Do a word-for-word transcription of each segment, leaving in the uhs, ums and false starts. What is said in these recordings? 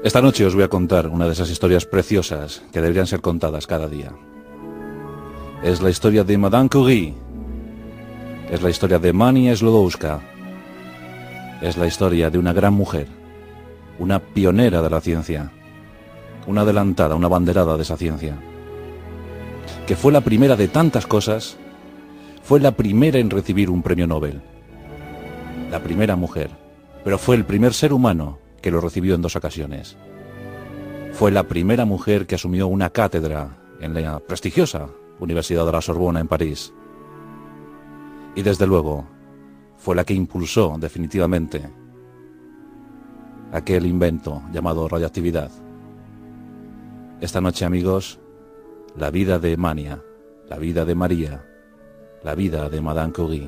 Esta noche os voy a contar una de esas historias preciosas que deberían ser contadas cada día. Es la historia de Madame Curie. Es la historia de Mania Sklodowska. Es la historia de una gran mujer, una pionera de la ciencia, una adelantada, una abanderada de esa ciencia, que fue la primera de tantas cosas, fue la primera en recibir un premio Nobel, la primera mujer, pero fue el primer ser humano que lo recibió en dos ocasiones. Fue la primera mujer que asumió una cátedra en la prestigiosa Universidad de la Sorbona en París. Y desde luego, fue la que impulsó definitivamente aquel invento llamado radioactividad. Esta noche, amigos, la vida de Mania, la vida de María, la vida de Madame Curie.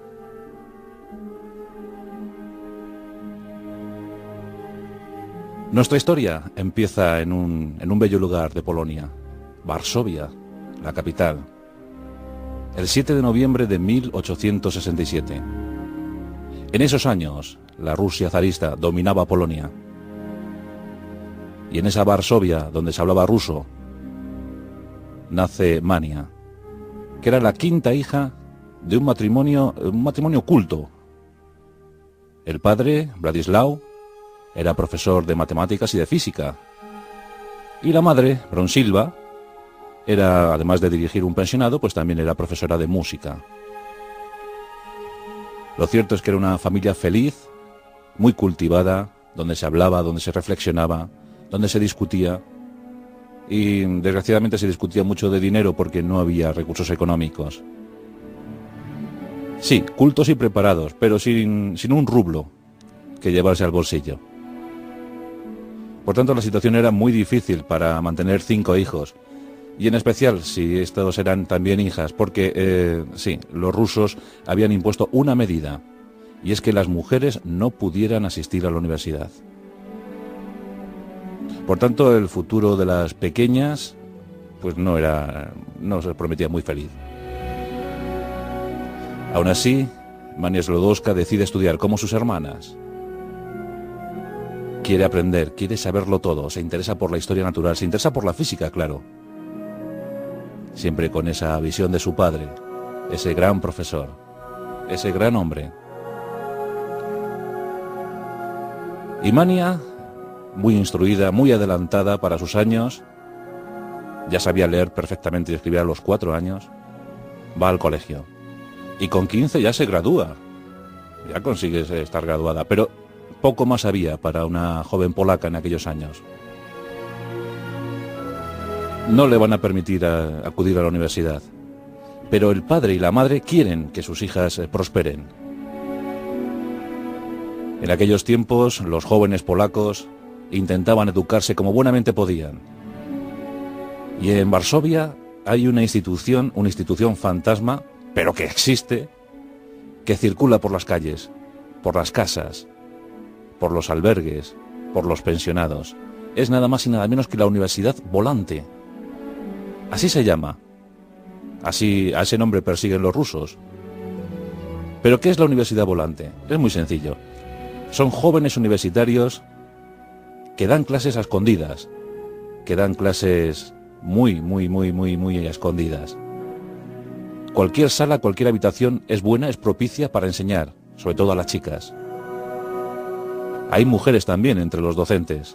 Nuestra historia empieza en un, en un bello lugar de Polonia, Varsovia, la capital, el siete de noviembre de mil ochocientos sesenta y siete. En esos años, la Rusia zarista dominaba Polonia. Y en esa Varsovia, donde se hablaba ruso, nace Mania, que era la quinta hija de un matrimonio, un matrimonio culto. El padre, Władysław, era profesor de matemáticas y de física. Y la madre, Bronislava, era, además de dirigir un pensionado, pues también era profesora de música. Lo cierto es que era una familia feliz, muy cultivada, donde se hablaba, donde se reflexionaba, donde se discutía. Y desgraciadamente se discutía mucho de dinero porque no había recursos económicos. Sí, cultos y preparados, pero sin, sin un rublo que llevarse al bolsillo. Por tanto, la situación era muy difícil para mantener cinco hijos, y en especial si estos eran también hijas, porque, eh, sí, los rusos habían impuesto una medida, y es que las mujeres no pudieran asistir a la universidad. Por tanto, el futuro de las pequeñas, pues no era, no se prometía muy feliz. Aún así, Mania Sklodowska decide estudiar como sus hermanas. Quiere aprender, quiere saberlo todo, se interesa por la historia natural, se interesa por la física, claro. Siempre con esa visión de su padre, ese gran profesor, ese gran hombre. Y Mania, muy instruida, muy adelantada para sus años, ya sabía leer perfectamente y escribir a los cuatro años, va al colegio. Y con quince ya se gradúa, ya consigue estar graduada, pero poco más había para una joven polaca en aquellos años. No le van a permitir a, acudir a la universidad, pero el padre y la madre quieren que sus hijas eh, prosperen. En aquellos tiempos, los jóvenes polacos intentaban educarse como buenamente podían. Y en Varsovia hay una institución, una institución fantasma, pero que existe, que circula por las calles, por las casas, por los albergues, por los pensionados. Es nada más y nada menos que la Universidad Volante. Así se llama. Así, a ese nombre persiguen los rusos. ¿Pero qué es la Universidad Volante? Es muy sencillo. Son jóvenes universitarios que dan clases a escondidas, que dan clases muy, muy, muy, muy, muy escondidas. Cualquier sala, cualquier habitación es buena, es propicia para enseñar, sobre todo a las chicas. Hay mujeres también entre los docentes.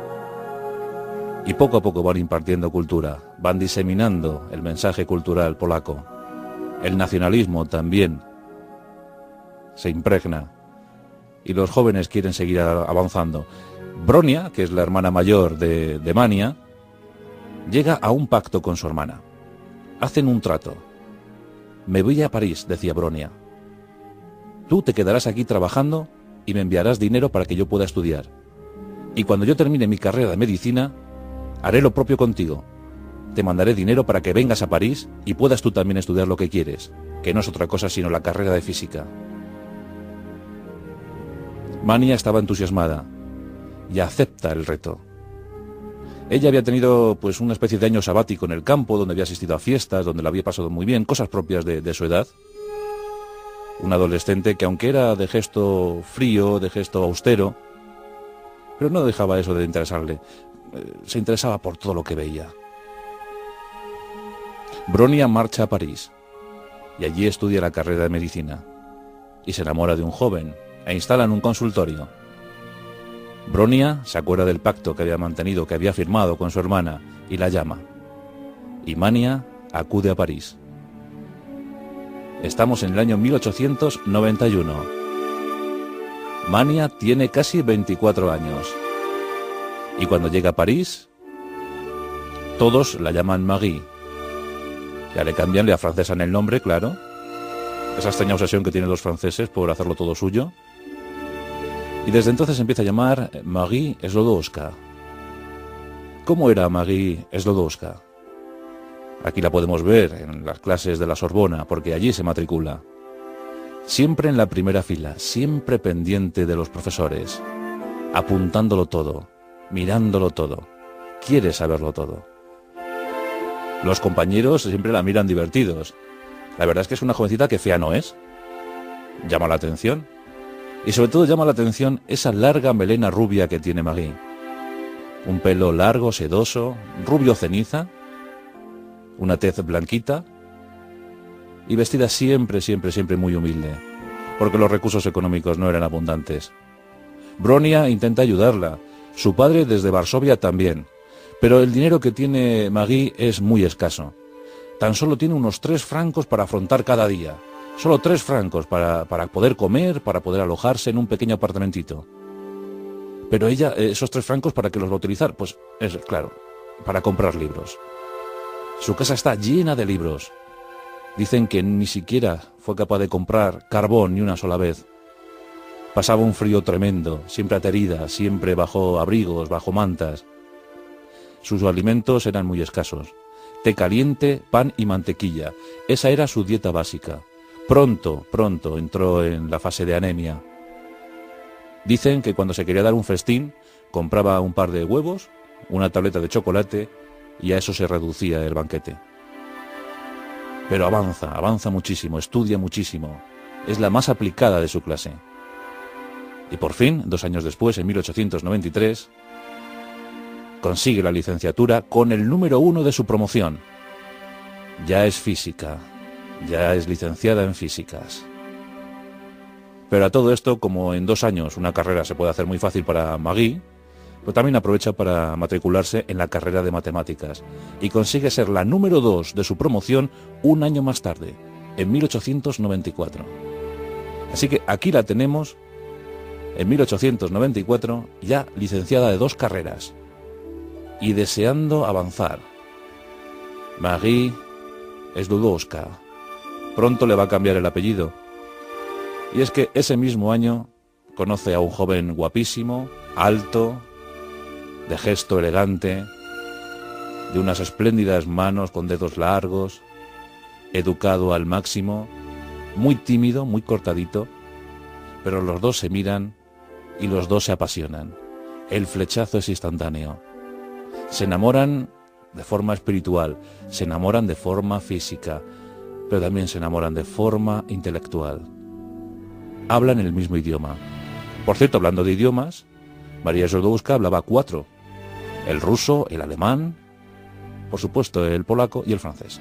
Y poco a poco van impartiendo cultura, van diseminando el mensaje cultural polaco. El nacionalismo también se impregna y los jóvenes quieren seguir avanzando. Bronia, que es la hermana mayor de, de Mania, llega a un pacto con su hermana. Hacen un trato. Me voy a París, decía Bronia. Tú te quedarás aquí trabajando y me enviarás dinero para que yo pueda estudiar. Y cuando yo termine mi carrera de medicina, haré lo propio contigo. Te mandaré dinero para que vengas a París y puedas tú también estudiar lo que quieres, que no es otra cosa sino la carrera de física. Mania estaba entusiasmada y acepta el reto. Ella había tenido pues una especie de año sabático en el campo, donde había asistido a fiestas, donde la había pasado muy bien, cosas propias de, de su edad. Un adolescente que, aunque era de gesto frío, de gesto austero, pero no dejaba eso de interesarle. Se interesaba por todo lo que veía. Bronia marcha a París y allí estudia la carrera de medicina y se enamora de un joven e instala en un consultorio. Bronia se acuerda del pacto que había mantenido, que había firmado con su hermana, y la llama. Y Mania acude a París. Estamos en el año mil ochocientos noventa y uno. Mania tiene casi veinticuatro años. Y cuando llega a París, todos la llaman Marie. Ya le cambian, le afrancesan el nombre, claro. Esa extraña obsesión que tienen los franceses por hacerlo todo suyo. Y desde entonces empieza a llamar Marie Sklodowska. ¿Cómo era Marie Sklodowska? Aquí la podemos ver en las clases de la Sorbona, porque allí se matricula. Siempre en la primera fila, siempre pendiente de los profesores, apuntándolo todo, mirándolo todo, quiere saberlo todo. Los compañeros siempre la miran divertidos. La verdad es que es una jovencita que fea no es. Llama la atención. Y sobre todo llama la atención esa larga melena rubia que tiene Marie. Un pelo largo, sedoso, rubio ceniza, una tez blanquita y vestida siempre, siempre, siempre muy humilde, porque los recursos económicos no eran abundantes. Bronia intenta ayudarla, su padre desde Varsovia también, pero el dinero que tiene Marie es muy escaso. Tan solo tiene unos tres francos para afrontar cada día. Solo tres francos para, para poder comer, para poder alojarse en un pequeño apartamentito. Pero ella, esos tres francos, ¿para qué los va a utilizar? Pues es claro, para comprar libros. Su casa está llena de libros. Dicen que ni siquiera fue capaz de comprar carbón ni una sola vez. Pasaba un frío tremendo, siempre aterida, siempre bajo abrigos, bajo mantas. Sus alimentos eran muy escasos. Té caliente, pan y mantequilla. Esa era su dieta básica. Pronto, pronto entró en la fase de anemia. Dicen que cuando se quería dar un festín, compraba un par de huevos, una tableta de chocolate, y a eso se reducía el banquete. Pero avanza, avanza muchísimo, estudia muchísimo. Es la más aplicada de su clase. Y por fin, dos años después, en mil ochocientos noventa y tres, consigue la licenciatura con el número uno de su promoción. Ya es física. Ya es licenciada en físicas. Pero a todo esto, como en dos años una carrera se puede hacer muy fácil para Marie, pues también aprovecha para matricularse en la carrera de matemáticas y consigue ser la número dos de su promoción un año más tarde, en mil ochocientos noventa y cuatro. Así que aquí la tenemos, en mil ochocientos noventa y cuatro, ya licenciada de dos carreras y deseando avanzar. Marie Sklodowska. Pronto le va a cambiar el apellido. Y es que ese mismo año conoce a un joven guapísimo, alto, de gesto elegante, de unas espléndidas manos con dedos largos, educado al máximo, muy tímido, muy cortadito, pero los dos se miran y los dos se apasionan. El flechazo es instantáneo. Se enamoran de forma espiritual, se enamoran de forma física, pero también se enamoran de forma intelectual. Hablan el mismo idioma. Por cierto, hablando de idiomas, María Sklodowska hablaba cuatro: el ruso, el alemán, por supuesto el polaco y el francés.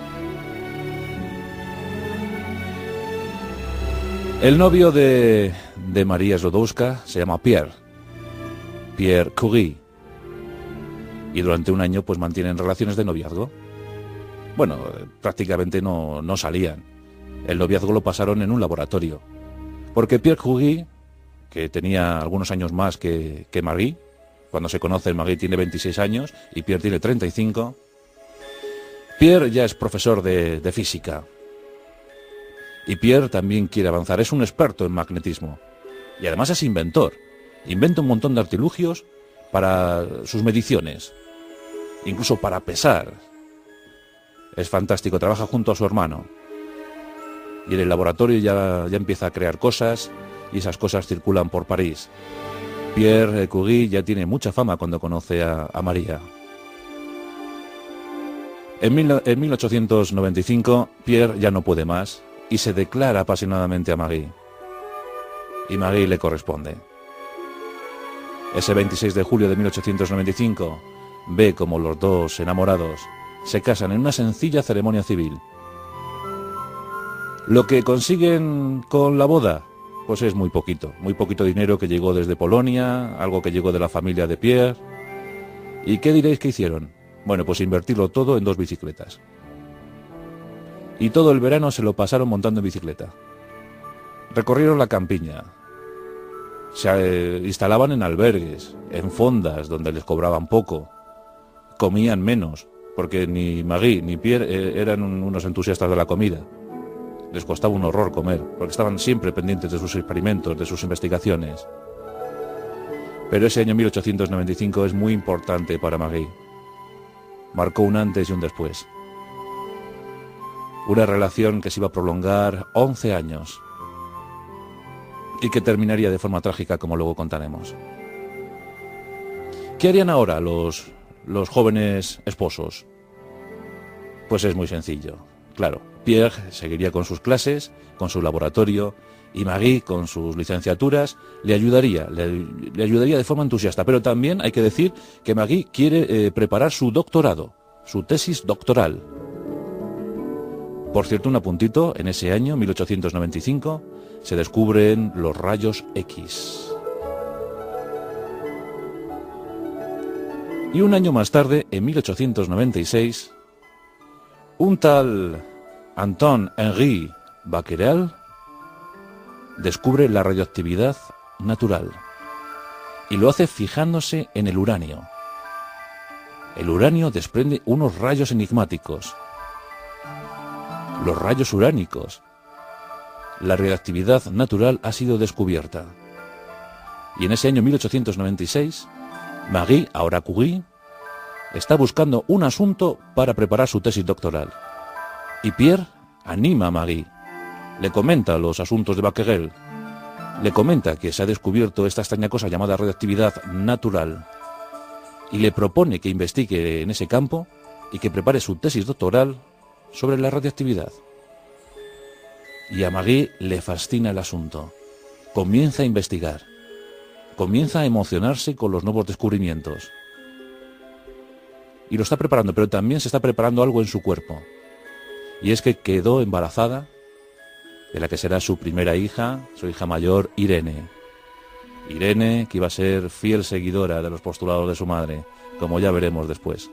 El novio de, de María Sklodowska se llama Pierre, Pierre Curie, y durante un año pues mantienen relaciones de noviazgo. Bueno, prácticamente no, no salían. El noviazgo lo pasaron en un laboratorio. Porque Pierre Curie, que tenía algunos años más que, que Marie, cuando se conocen Marie tiene veintiséis años y Pierre tiene treinta y cinco, Pierre ya es profesor de, de física. Y Pierre también quiere avanzar, es un experto en magnetismo. Y además es inventor. Inventa un montón de artilugios para sus mediciones, incluso para pesar. Es fantástico, trabaja junto a su hermano. Y en el laboratorio ya, ya empieza a crear cosas, y esas cosas circulan por París. Pierre Curie ya tiene mucha fama cuando conoce a, a María. En, mil, en mil ochocientos noventa y cinco, Pierre ya no puede más, y se declara apasionadamente a Marie. Y Marie le corresponde. Ese veintiséis de julio de mil ochocientos noventa y cinco ve como los dos enamorados se casan en una sencilla ceremonia civil. Lo que consiguen con la boda, pues es muy poquito, muy poquito dinero que llegó desde Polonia, algo que llegó de la familia de Pierre. ¿Y qué diréis que hicieron? Bueno, pues invertirlo todo en dos bicicletas. Y todo el verano se lo pasaron montando en bicicleta. Recorrieron la campiña. Se eh, instalaban en albergues, en fondas donde les cobraban poco. Comían menos, porque ni Marie ni Pierre eh, eran un, unos entusiastas de la comida. Les costaba un horror comer, porque estaban siempre pendientes de sus experimentos, de sus investigaciones. Pero ese año mil ochocientos noventa y cinco es muy importante para Marie. Marcó un antes y un después. Una relación que se iba a prolongar once años y que terminaría de forma trágica, como luego contaremos. ¿Qué harían ahora los, los jóvenes esposos? Pues es muy sencillo. Claro, Pierre seguiría con sus clases, con su laboratorio, y Marie, con sus licenciaturas, le ayudaría, le, le ayudaría de forma entusiasta. Pero también hay que decir que Marie quiere eh, preparar su doctorado, su tesis doctoral. Por cierto, un apuntito, en ese año, mil ochocientos noventa y cinco, se descubren los rayos X. Y un año más tarde, en mil ochocientos noventa y seis, un tal Antoine-Henri Becquerel descubre la radioactividad natural y lo hace fijándose en el uranio. El uranio desprende unos rayos enigmáticos, los rayos uránicos. La radioactividad natural ha sido descubierta. Y en ese año mil ochocientos noventa y seis, Marie, ahora Curie, está buscando un asunto para preparar su tesis doctoral. Y Pierre anima a Marie, le comenta los asuntos de Becquerel, le comenta que se ha descubierto esta extraña cosa llamada radioactividad natural, y le propone que investigue en ese campo y que prepare su tesis doctoral sobre la radioactividad. Y a Marie le fascina el asunto. Comienza a investigar. Comienza a emocionarse con los nuevos descubrimientos. Y lo está preparando, pero también se está preparando algo en su cuerpo. Y es que quedó embarazada de la que será su primera hija, su hija mayor, Irene. Irene, que iba a ser fiel seguidora de los postulados de su madre, como ya veremos después.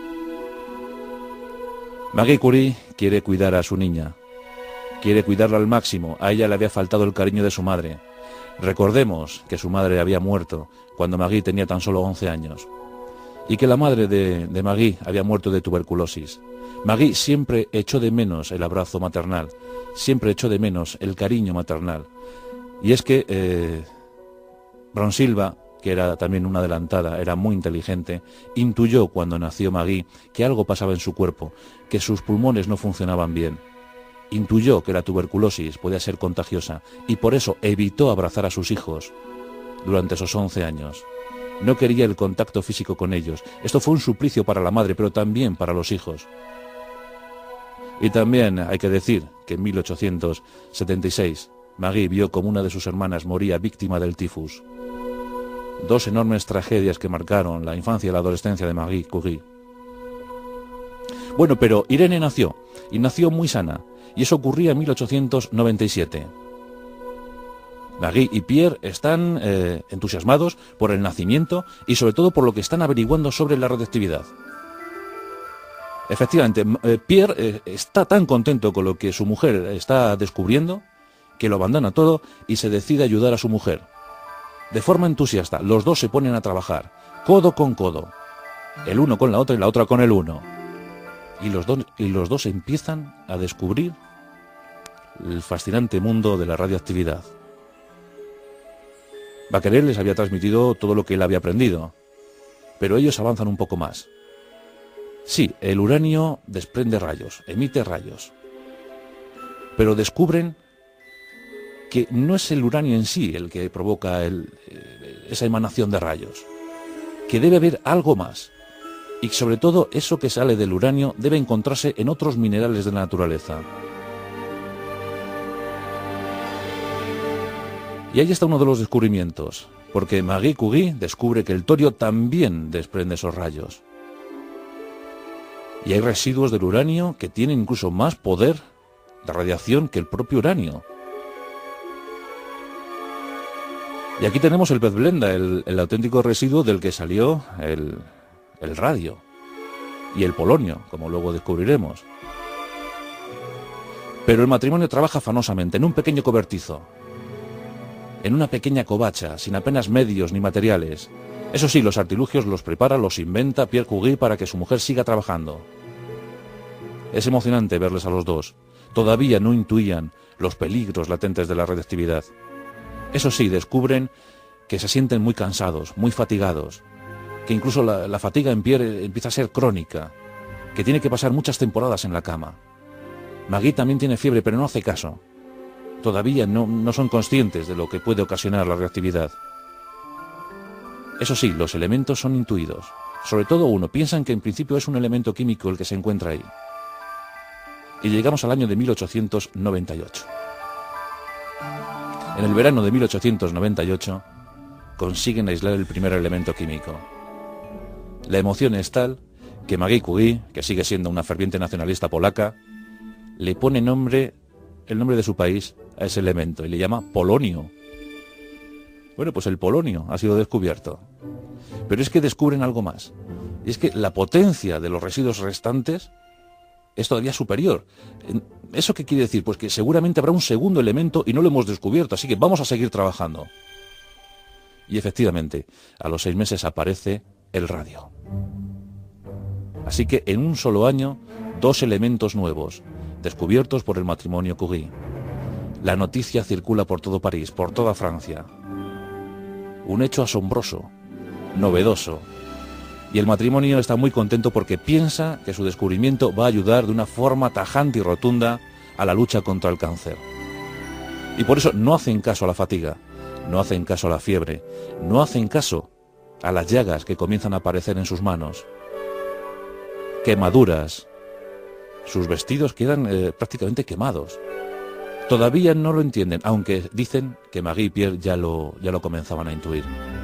Marie Curie quiere cuidar a su niña. Quiere cuidarla al máximo. A ella le había faltado el cariño de su madre. Recordemos que su madre había muerto cuando Marie tenía tan solo once años. Y que la madre de, de Marie había muerto de tuberculosis. Marie siempre echó de menos el abrazo maternal. Siempre echó de menos el cariño maternal. Y es que eh, Bronsilva, que era también una adelantada, era muy inteligente, intuyó cuando nació Marie que algo pasaba en su cuerpo, que sus pulmones no funcionaban bien. Intuyó que la tuberculosis podía ser contagiosa y por eso evitó abrazar a sus hijos durante esos once años. No quería el contacto físico con ellos. Esto fue un suplicio para la madre, pero también para los hijos. Y también hay que decir que en mil ochocientos setenta y seis Marie vio como una de sus hermanas moría víctima del tifus. Dos enormes tragedias que marcaron la infancia y la adolescencia de Marie Curie. Bueno, pero Irene nació, y nació muy sana, y eso ocurría en mil ochocientos noventa y siete. Marie y Pierre están eh, entusiasmados por el nacimiento y sobre todo por lo que están averiguando sobre la radioactividad. Efectivamente, eh, Pierre eh, está tan contento con lo que su mujer está descubriendo que lo abandona todo y se decide a ayudar a su mujer. De forma entusiasta, los dos se ponen a trabajar, codo con codo, el uno con la otra y la otra con el uno. Y los, do- y los dos empiezan a descubrir el fascinante mundo de la radioactividad. Becquerel les había transmitido todo lo que él había aprendido, pero ellos avanzan un poco más. Sí, el uranio desprende rayos, emite rayos, pero descubren que no es el uranio en sí el que provoca el, esa emanación de rayos, que debe haber algo más, y sobre todo eso que sale del uranio debe encontrarse en otros minerales de la naturaleza. Y ahí está uno de los descubrimientos, porque Marie Curie descubre que el torio también desprende esos rayos. Y hay residuos del uranio que tienen incluso más poder de radiación que el propio uranio. Y aquí tenemos el pezblenda, el, el auténtico residuo del que salió el, el radio y el polonio, como luego descubriremos. Pero el matrimonio trabaja afanosamente en un pequeño cobertizo, en una pequeña covacha, sin apenas medios ni materiales. Eso sí, los artilugios los prepara, los inventa Pierre Curie para que su mujer siga trabajando. Es emocionante verles a los dos. Todavía no intuían los peligros latentes de la radiactividad. Eso sí, descubren que se sienten muy cansados, muy fatigados, que incluso la, la fatiga en Pierre empieza a ser crónica, que tiene que pasar muchas temporadas en la cama. Marie también tiene fiebre, pero no hace caso. Todavía no, no son conscientes de lo que puede ocasionar la reactividad. Eso sí, los elementos son intuidos. Sobre todo uno, piensan que en principio es un elemento químico el que se encuentra ahí. Y llegamos al año de mil ochocientos noventa y ocho. En el verano de mil ochocientos noventa y ocho consiguen aislar el primer elemento químico. La emoción es tal que Marie Curie, que sigue siendo una ferviente nacionalista polaca, le pone nombre, el nombre de su país a ese elemento y le llama polonio. Bueno, pues el polonio ha sido descubierto. Pero es que descubren algo más. Y es que la potencia de los residuos restantes es todavía superior. ¿Eso qué quiere decir? Pues que seguramente habrá un segundo elemento y no lo hemos descubierto, así que vamos a seguir trabajando. Y efectivamente, a los seis meses aparece el radio. Así que en un solo año, dos elementos nuevos, descubiertos por el matrimonio Curie. La noticia circula por todo París, por toda Francia. Un hecho asombroso, novedoso. Y el matrimonio está muy contento porque piensa que su descubrimiento va a ayudar de una forma tajante y rotunda a la lucha contra el cáncer. Y por eso no hacen caso a la fatiga, no hacen caso a la fiebre, no hacen caso a las llagas que comienzan a aparecer en sus manos. Quemaduras. Sus vestidos quedan eh, prácticamente quemados. Todavía no lo entienden, aunque dicen que Marie y Pierre ya lo, ya lo comenzaban a intuir.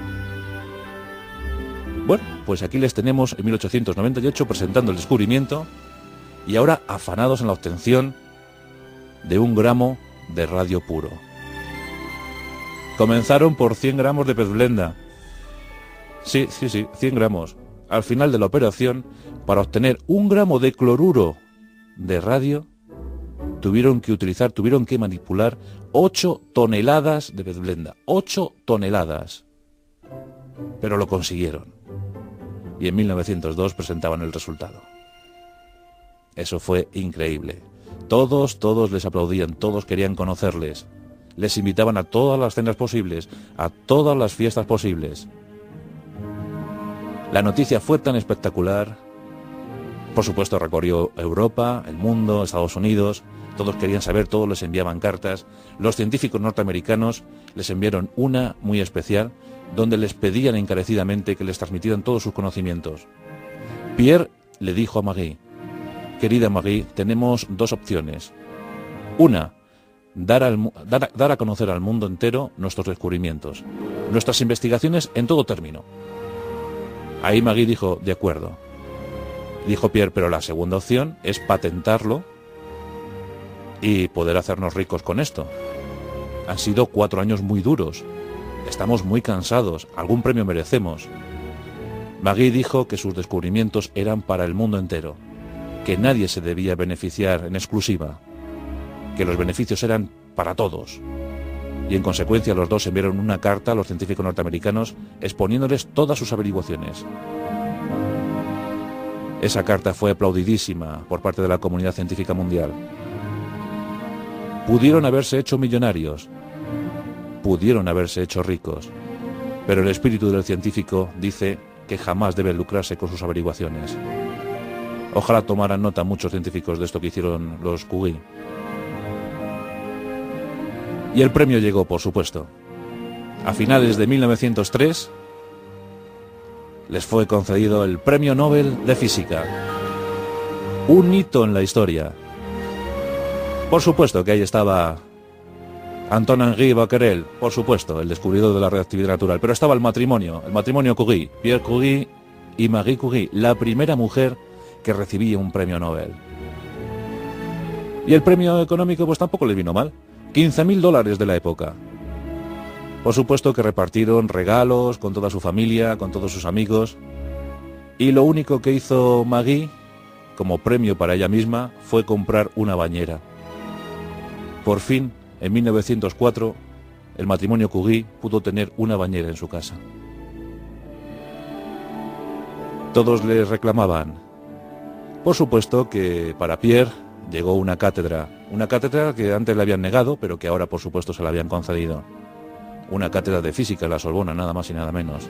Bueno, pues aquí les tenemos en mil ochocientos noventa y ocho presentando el descubrimiento y ahora afanados en la obtención de un gramo de radio puro. Comenzaron por cien gramos de pezblenda. Sí, sí, sí, cien gramos. Al final de la operación, para obtener un gramo de cloruro de radio, tuvieron que utilizar, tuvieron que manipular ocho toneladas de pezblenda. ocho toneladas. Pero lo consiguieron. Y en mil novecientos dos presentaban el resultado. Eso fue increíble. Todos, todos les aplaudían, todos querían conocerles. Les invitaban a todas las cenas posibles, a todas las fiestas posibles. La noticia fue tan espectacular. Por supuesto recorrió Europa, el mundo, Estados Unidos. Todos querían saber, todos les enviaban cartas. Los científicos norteamericanos les enviaron una muy especial, donde les pedían encarecidamente que les transmitieran todos sus conocimientos. Pierre le dijo a Marie: querida Marie, tenemos dos opciones. Una, dar, al, dar, dar a conocer al mundo entero nuestros descubrimientos, nuestras investigaciones en todo término. Ahí Marie dijo, de acuerdo. Dijo Pierre, pero la segunda opción es patentarlo y poder hacernos ricos con esto. Han sido cuatro años muy duros. Estamos muy cansados, algún premio merecemos. Marie dijo que sus descubrimientos eran para el mundo entero, que nadie se debía beneficiar en exclusiva, que los beneficios eran para todos. Y en consecuencia los dos enviaron una carta a los científicos norteamericanos exponiéndoles todas sus averiguaciones. Esa carta fue aplaudidísima por parte de la comunidad científica mundial. Pudieron haberse hecho millonarios, pudieron haberse hecho ricos, pero el espíritu del científico dice que jamás debe lucrarse con sus averiguaciones. Ojalá tomaran nota muchos científicos de esto que hicieron los Curie. Y el premio llegó, por supuesto. A finales de mil novecientos tres les fue concedido el Premio Nobel de Física. Un hito en la historia. Por supuesto que ahí estaba Antoine-Henri Becquerel, por supuesto, el descubridor de la reactividad natural. Pero estaba el matrimonio, el matrimonio Curie, Pierre Curie y Marie Curie, la primera mujer que recibía un premio Nobel. Y el premio económico pues tampoco le vino mal, quince mil dólares de la época. Por supuesto que repartieron regalos con toda su familia, con todos sus amigos. Y lo único que hizo Marie, como premio para ella misma, fue comprar una bañera. Por fin, en mil novecientos cuatro, el matrimonio Curie pudo tener una bañera en su casa. Todos le reclamaban. Por supuesto que para Pierre llegó una cátedra, una cátedra que antes le habían negado, pero que ahora por supuesto se la habían concedido. Una cátedra de física en la Sorbona, nada más y nada menos.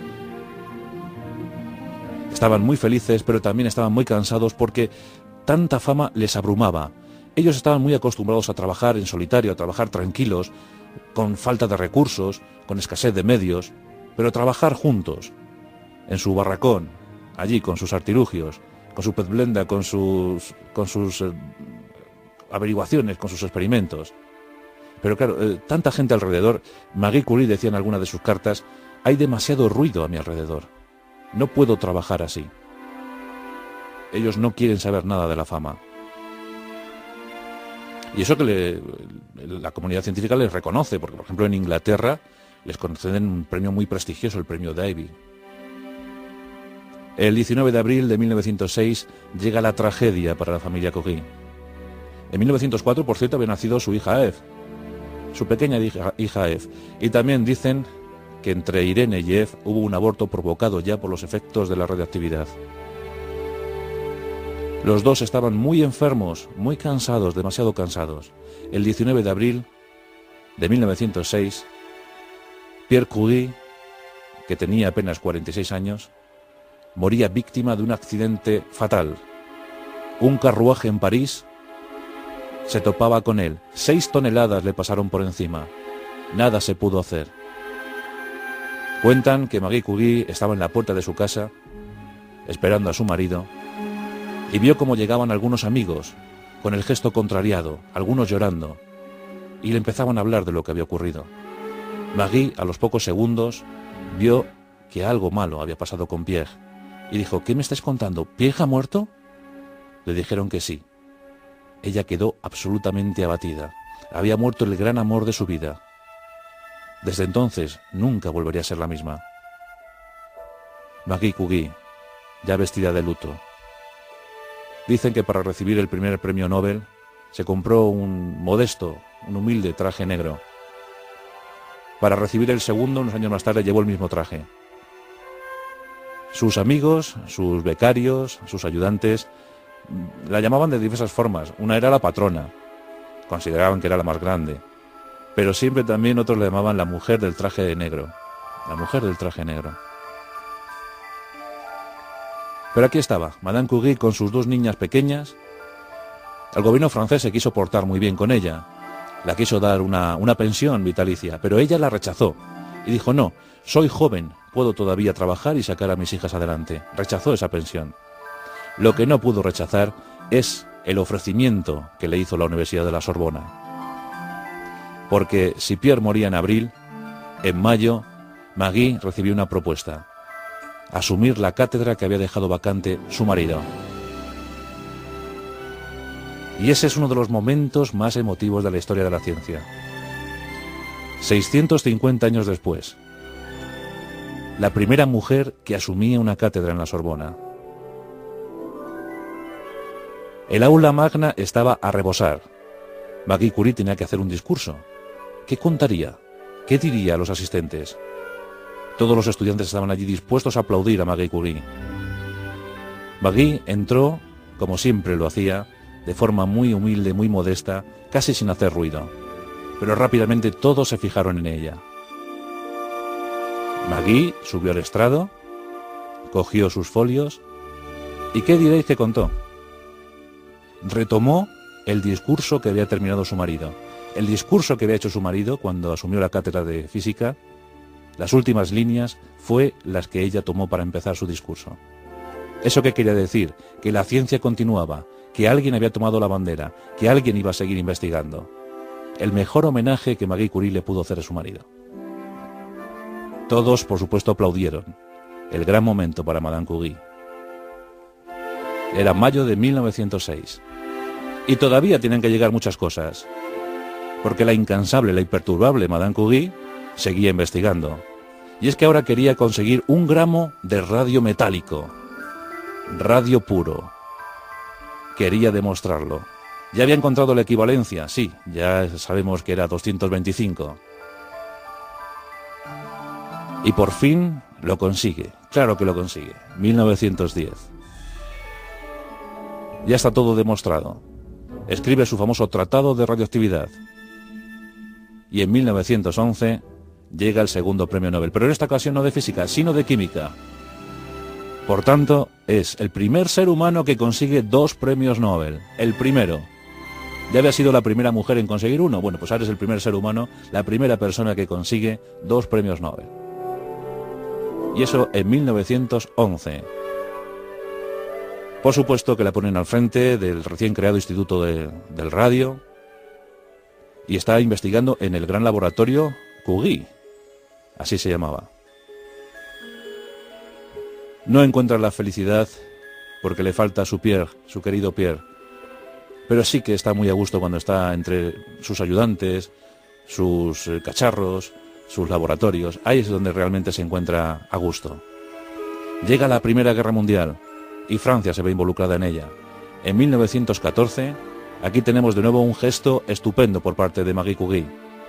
Estaban muy felices, pero también estaban muy cansados porque tanta fama les abrumaba. Ellos estaban muy acostumbrados a trabajar en solitario, a trabajar tranquilos, con falta de recursos, con escasez de medios, pero trabajar juntos, en su barracón, allí con sus artilugios, con su pez blenda, con sus, con sus eh, averiguaciones, con sus experimentos. Pero claro, eh, tanta gente alrededor. Marie Curie decía en alguna de sus cartas: hay demasiado ruido a mi alrededor. No puedo trabajar así. Ellos no quieren saber nada de la fama. Y eso que le, la comunidad científica les reconoce, porque por ejemplo en Inglaterra les conceden un premio muy prestigioso, el premio Davy. El diecinueve de abril de mil novecientos seis llega la tragedia para la familia Curie. En mil novecientos cuatro, por cierto, había nacido su hija Eve, su pequeña hija, hija Eve. Y también dicen que entre Irene y Eve hubo un aborto provocado ya por los efectos de la radiactividad. Los dos estaban muy enfermos, muy cansados, demasiado cansados. El diecinueve de abril de mil novecientos seis, Pierre Curie, que tenía apenas cuarenta y seis años, moría víctima de un accidente fatal. Un carruaje en París se topaba con él. Seis toneladas le pasaron por encima. Nada se pudo hacer. Cuentan que Marie Curie estaba en la puerta de su casa, esperando a su marido, y vio cómo llegaban algunos amigos, con el gesto contrariado, algunos llorando, y le empezaban a hablar de lo que había ocurrido. Marie, a los pocos segundos, vio que algo malo había pasado con Pierre, y dijo: ¿qué me estáis contando? ¿Pierre ha muerto? Le dijeron que sí. Ella quedó absolutamente abatida. Había muerto el gran amor de su vida. Desde entonces, nunca volvería a ser la misma. Marie Curie, ya vestida de luto. Dicen que para recibir el primer premio Nobel se compró un modesto, un humilde traje negro. Para recibir el segundo, unos años más tarde, llevó el mismo traje. Sus amigos, sus becarios, sus ayudantes, la llamaban de diversas formas. Una era la patrona, consideraban que era la más grande, pero siempre también otros le llamaban la mujer del traje negro, la mujer del traje negro. Pero aquí estaba, Madame Curie con sus dos niñas pequeñas. El gobierno francés se quiso portar muy bien con ella, la quiso dar una, una pensión vitalicia, pero ella la rechazó y dijo: no, soy joven, puedo todavía trabajar y sacar a mis hijas adelante. Rechazó esa pensión. Lo que no pudo rechazar es el ofrecimiento que le hizo la Universidad de la Sorbona. Porque si Pierre moría en abril, en mayo, Marie recibió una propuesta: asumir la cátedra que había dejado vacante su marido. Y ese es uno de los momentos más emotivos de la historia de la ciencia. seiscientos cincuenta años después, la primera mujer que asumía una cátedra en la Sorbona. El aula magna estaba a rebosar. Marie Curie tenía que hacer un discurso. ¿Qué contaría? ¿Qué diría a los asistentes? Todos los estudiantes estaban allí dispuestos a aplaudir a Marie Curie. Marie entró, como siempre lo hacía, de forma muy humilde, muy modesta, casi sin hacer ruido. Pero rápidamente todos se fijaron en ella. Marie subió al estrado, cogió sus folios, ¿y qué diréis que contó? Retomó el discurso que había terminado su marido. El discurso que había hecho su marido cuando asumió la cátedra de física. Las últimas líneas fue las que ella tomó para empezar su discurso. ¿Eso qué quería decir? Que la ciencia continuaba, que alguien había tomado la bandera, que alguien iba a seguir investigando. el mejor homenaje que Marie Curie le pudo hacer a su marido. Todos, por supuesto, aplaudieron. El gran momento para Madame Curie. Era mayo de mil novecientos seis. Y todavía tienen que llegar muchas cosas. Porque la incansable, la imperturbable Madame Curie seguía investigando. Y es que ahora quería conseguir un gramo de radio metálico. Radio puro. Quería demostrarlo. Ya había encontrado la equivalencia, sí, ya sabemos que era doscientos veinticinco. Y por fin lo consigue, claro que lo consigue, mil novecientos diez. Ya está todo demostrado. Escribe su famoso Tratado de Radioactividad. Y en mil novecientos once llega el segundo premio Nobel, pero en esta ocasión no de física, sino de química. Por tanto, es el primer ser humano que consigue dos premios Nobel, el primero. ¿Ya había sido la primera mujer en conseguir uno? Bueno, pues ahora es el primer ser humano, la primera persona que consigue dos premios Nobel. Y eso en mil novecientos once. Por supuesto que la ponen al frente del recién creado Instituto de, del Radio y está investigando en el gran laboratorio Curie, así se llamaba. No encuentra la felicidad porque le falta a su Pierre, su querido Pierre, pero sí que está muy a gusto cuando está entre sus ayudantes, sus eh, cacharros, sus laboratorios. Ahí es donde realmente se encuentra a gusto. Llega la Primera Guerra Mundial y Francia se ve involucrada en ella. En mil novecientos catorce, aquí tenemos de nuevo un gesto estupendo por parte de Marie Curie.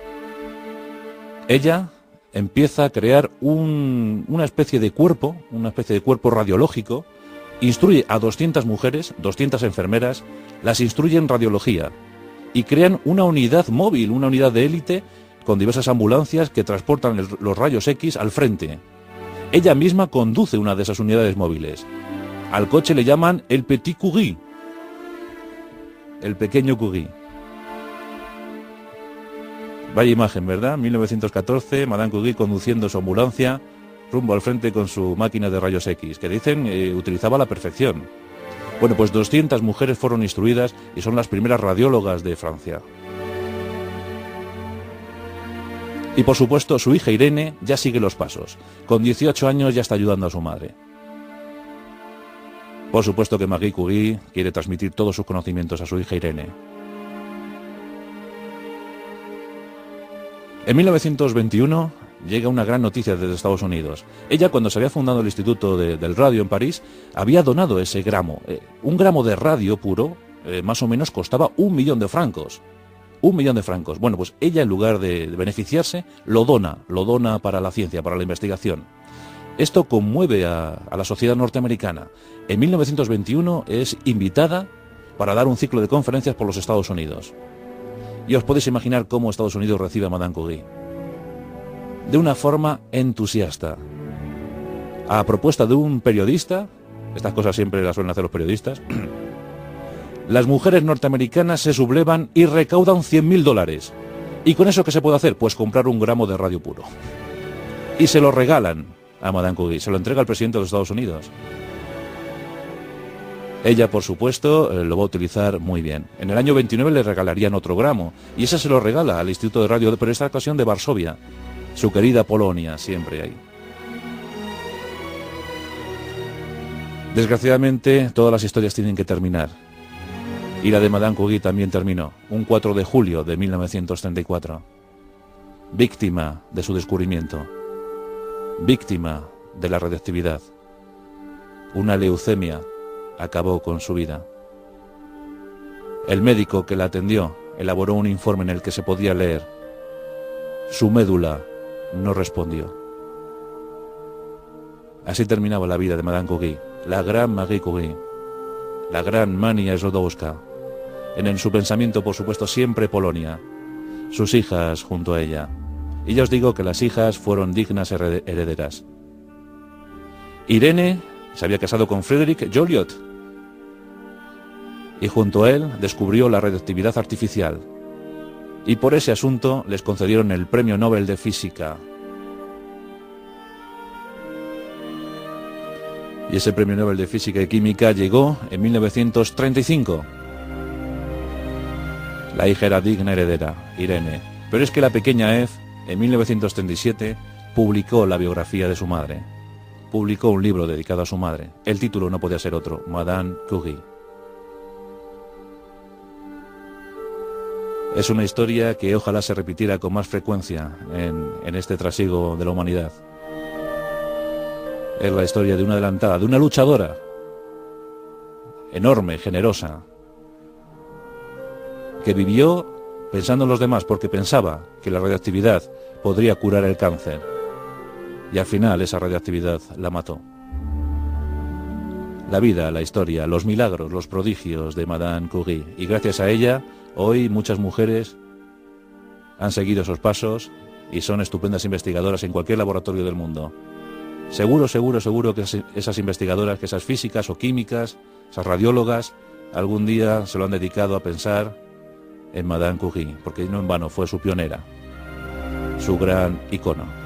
Ella empieza a crear un, una especie de cuerpo, una especie de cuerpo radiológico, instruye a doscientas mujeres, doscientas enfermeras, las instruye en radiología y crean una unidad móvil, una unidad de élite con diversas ambulancias que transportan el, los rayos X al frente. Ella misma conduce una de esas unidades móviles. Al coche le llaman el Petit Curie, el pequeño Curie. Vaya imagen, ¿verdad? mil novecientos catorce, Madame Curie conduciendo su ambulancia rumbo al frente con su máquina de rayos X, que dicen eh, utilizaba a la perfección. Bueno, pues doscientas mujeres fueron instruidas y son las primeras radiólogas de Francia. Y por supuesto su hija Irene ya sigue los pasos. Con dieciocho años ya está ayudando a su madre. Por supuesto que Marie Curie quiere transmitir todos sus conocimientos a su hija Irene. En mil novecientos veintiuno llega una gran noticia desde Estados Unidos. Ella, cuando se había fundado el Instituto de, del Radio en París, había donado ese gramo. Eh, un gramo de radio puro, eh, más o menos, costaba un millón de francos. Un millón de francos. Bueno, pues ella, en lugar de, de beneficiarse, lo dona. Lo dona para la ciencia, para la investigación. Esto conmueve a, a la sociedad norteamericana. En mil novecientos veintiuno es invitada para dar un ciclo de conferencias por los Estados Unidos. Y os podéis imaginar cómo Estados Unidos recibe a Madame Curie. De una forma entusiasta. A propuesta de un periodista, estas cosas siempre las suelen hacer los periodistas, las mujeres norteamericanas se sublevan y recaudan cien mil dólares. ¿Y con eso qué se puede hacer? Pues comprar un gramo de radio puro. Y se lo regalan a Madame Curie, se lo entrega al presidente de los Estados Unidos. Ella, por supuesto, eh, lo va a utilizar muy bien. En el año veintinueve le regalarían otro gramo, y ese se lo regala al Instituto de Radio, pero esta ocasión de Varsovia, su querida Polonia, siempre ahí. Desgraciadamente, todas las historias tienen que terminar. Y la de Madame Curie también terminó, un cuatro de julio de mil novecientos treinta y cuatro. Víctima de su descubrimiento. Víctima de la radioactividad. Una leucemia acabó con su vida. El médico que la atendió elaboró un informe en el que se podía leer: su médula no respondió. Así terminaba la vida de Madame Curie, la gran Marie Curie, la gran Mania Sklodowska. En su pensamiento, por supuesto, siempre Polonia, sus hijas junto a ella. Y ya os digo que las hijas fueron dignas herederas. Irene se había casado con Frédéric Joliot y junto a él descubrió la radioactividad artificial. Y por ese asunto les concedieron el Premio Nobel de Física. Y ese Premio Nobel de Física y Química llegó en mil novecientos treinta y cinco. La hija era digna heredera, Irene. Pero es que la pequeña Eve, en mil novecientos treinta y siete, publicó la biografía de su madre. Publicó un libro dedicado a su madre. El título no podía ser otro, Madame Curie. Es una historia que ojalá se repitiera con más frecuencia en, en este trasiego de la humanidad. Es la historia de una adelantada, de una luchadora enorme, generosa, que vivió pensando en los demás porque pensaba que la radioactividad podría curar el cáncer. Y al final esa radioactividad la mató. La vida, la historia, los milagros, los prodigios de Madame Curie. Y gracias a ella, hoy muchas mujeres han seguido esos pasos y son estupendas investigadoras en cualquier laboratorio del mundo. Seguro, seguro, seguro que esas investigadoras, que esas físicas o químicas, esas radiólogas, algún día se lo han dedicado a pensar en Madame Curie, porque no en vano fue su pionera, su gran icono.